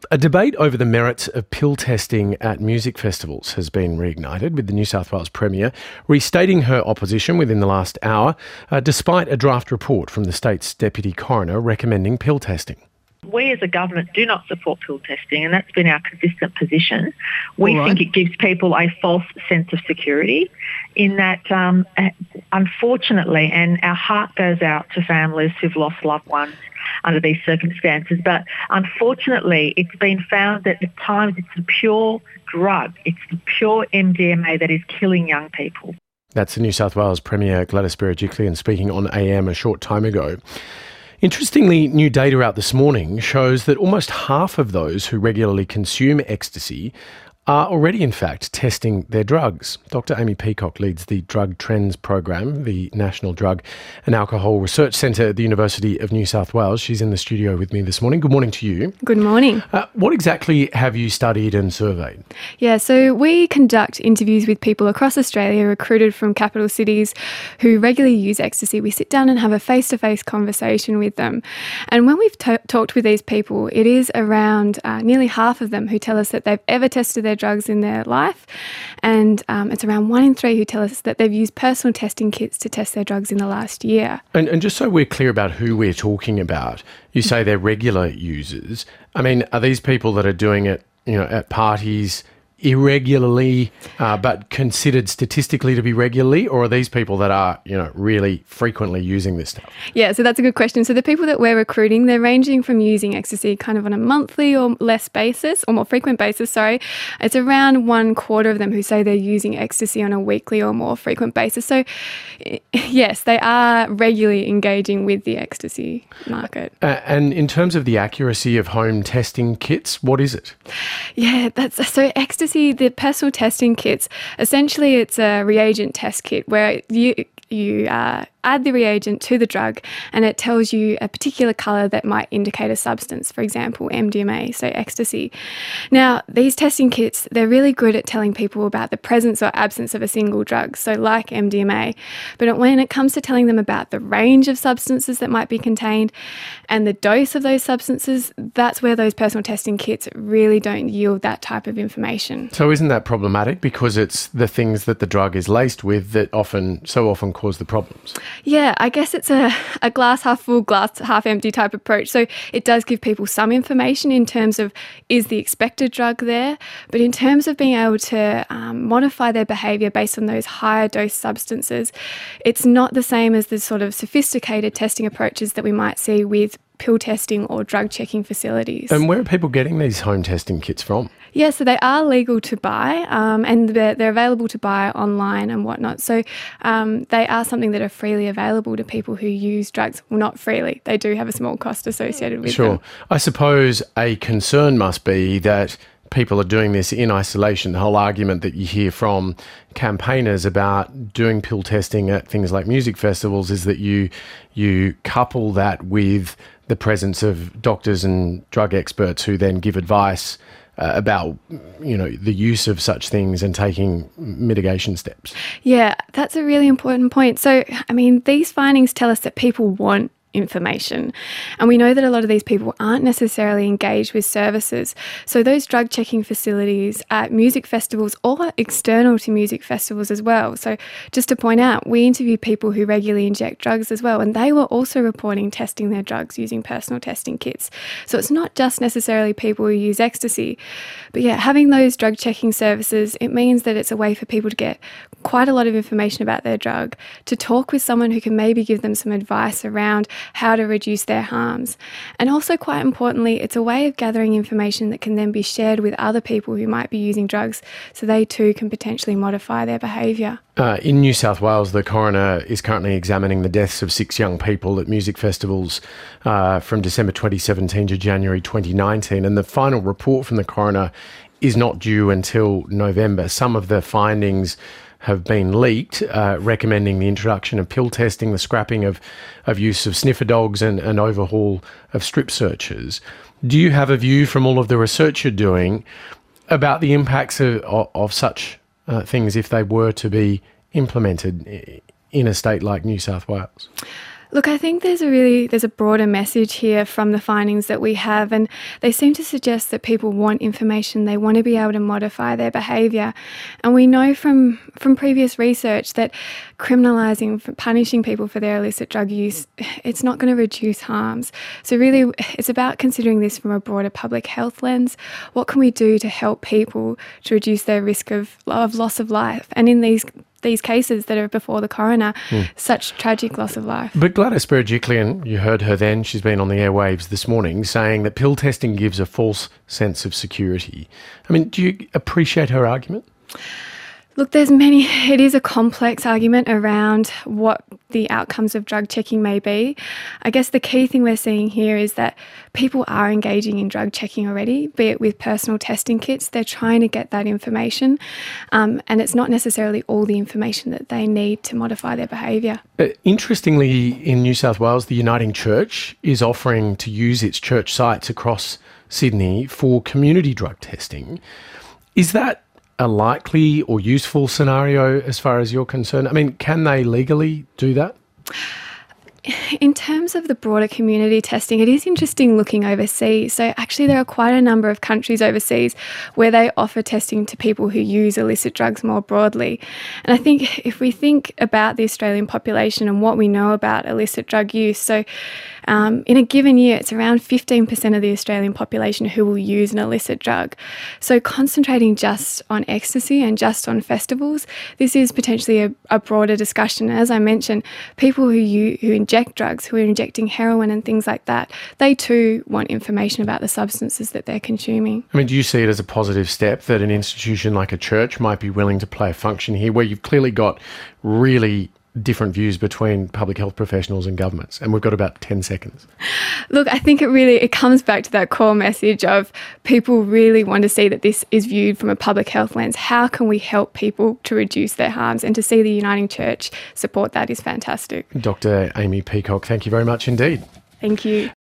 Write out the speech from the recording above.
A debate over the merits of pill testing at music festivals has been reignited, with the New South Wales Premier restating her opposition within the last hour, despite a draft report from the state's Deputy Coroner recommending pill testing. We as a government do not support pill testing, and that's been our consistent position. We think it gives people a false sense of security in that, unfortunately, and our heart goes out to families who've lost loved ones under these circumstances, but unfortunately it's been found that at times it's the pure drug, it's the pure MDMA that is killing young people. That's the New South Wales Premier Gladys Berejiklian speaking on AM a short time ago. Interestingly, new data out this morning shows that almost half of those who regularly consume ecstasy are already, in fact, testing their drugs. Dr. Amy Peacock leads the Drug Trends Program, the National Drug and Alcohol Research Centre at the University of New South Wales. She's in the studio with me this morning. Good morning to you. Good morning. What exactly have you studied and surveyed? Yeah, so we conduct interviews with people across Australia recruited from capital cities who regularly use ecstasy. We sit down and have a face-to-face conversation with them. And when we've talked with these people, it is around nearly half of them who tell us that they've ever tested their drugs in their life, and it's around 1 in 3 who tell us that they've used personal testing kits to test their drugs in the last year. And just so we're clear about who we're talking about, you say they're regular users. I mean, are these people that are doing it, at parties irregularly, but considered statistically to be regularly, or are these people that are, really frequently using this stuff? Yeah, so that's a good question. So the people that we're recruiting, they're ranging from using ecstasy kind of on a monthly or less basis, or more frequent basis, sorry. It's around 1/4 of them who say they're using ecstasy on a weekly or more frequent basis. So yes, they are regularly engaging with the ecstasy market. And in terms of the accuracy of home testing kits, what is it? Yeah, so ecstasy, the personal testing kits, essentially it's a reagent test kit where you add the reagent to the drug and it tells you a particular colour that might indicate a substance, for example, MDMA, so ecstasy. Now, these testing kits, they're really good at telling people about the presence or absence of a single drug, so like MDMA. But when it comes to telling them about the range of substances that might be contained and the dose of those substances, that's where those personal testing kits really don't yield that type of information. So isn't that problematic, because it's the things that the drug is laced with that so often cause the problems? Yeah, I guess it's a glass half full, glass half empty type approach. So it does give people some information in terms of, is the expected drug there? But in terms of being able to modify their behaviour based on those higher dose substances, it's not the same as the sort of sophisticated testing approaches that we might see with pill testing or drug checking facilities. And where are people getting these home testing kits from? Yeah, so they are legal to buy, and they're available to buy online and whatnot. So they are something that are freely available to people who use drugs. Well, not freely. They do have a small cost associated with them. Sure. I suppose a concern must be that people are doing this in isolation. The whole argument that you hear from campaigners about doing pill testing at things like music festivals is that you couple that with the presence of doctors and drug experts who then give advice about, the use of such things and taking mitigation steps. Yeah, that's a really important point. So, these findings tell us that people want information. And we know that a lot of these people aren't necessarily engaged with services. So those drug checking facilities at music festivals or external to music festivals as well. So just to point out, we interview people who regularly inject drugs as well, and they were also reporting testing their drugs using personal testing kits. So it's not just necessarily people who use ecstasy. But yeah, having those drug checking services, it means that it's a way for people to get quite a lot of information about their drug, to talk with someone who can maybe give them some advice around how to reduce their harms. And also, quite importantly, it's a way of gathering information that can then be shared with other people who might be using drugs, so they too can potentially modify their behaviour. In New South Wales, the coroner is currently examining the deaths of 6 young people at music festivals from December 2017 to January 2019, and the final report from the coroner is not due until November. Some of the findings have been leaked, recommending the introduction of pill testing, the scrapping of use of sniffer dogs and overhaul of strip searches. Do you have a view from all of the research you're doing about the impacts of such things if they were to be implemented in a state like New South Wales? Look, I think there's a broader message here from the findings that we have, and they seem to suggest that people want information, they want to be able to modify their behaviour. And we know from previous research that criminalising, punishing people for their illicit drug use, it's not going to reduce harms. So really, it's about considering this from a broader public health lens. What can we do to help people to reduce their risk of loss of life? And in these cases that are before the coroner, such tragic loss of life. But Gladys Berejiklian, you heard her then, she's been on the airwaves this morning, saying that pill testing gives a false sense of security. I mean, do you appreciate her argument? Look, it is a complex argument around what the outcomes of drug checking may be. I guess the key thing we're seeing here is that people are engaging in drug checking already, be it with personal testing kits. They're trying to get that information, and it's not necessarily all the information that they need to modify their behaviour. Interestingly, in New South Wales, the Uniting Church is offering to use its church sites across Sydney for community drug testing. Is that a likely or useful scenario as far as you're concerned? I mean, can they legally do that? In terms of the broader community testing, it is interesting looking overseas. So actually there are quite a number of countries overseas where they offer testing to people who use illicit drugs more broadly. And I think if we think about the Australian population and what we know about illicit drug use, so in a given year, it's around 15% of the Australian population who will use an illicit drug. So concentrating just on ecstasy and just on festivals, this is potentially a broader discussion. As I mentioned, people who inject drugs, who are injecting heroin and things like that, they too want information about the substances that they're consuming. I mean, do you see it as a positive step that an institution like a church might be willing to play a function here where you've clearly got really different views between public health professionals and governments, and we've got about 10 seconds. Look, I think it comes back to that core message of people really want to see that this is viewed from a public health lens. How can we help people to reduce their harms? And to see the Uniting Church support that is fantastic. Dr. Amy Peacock, thank you very much indeed. Thank you.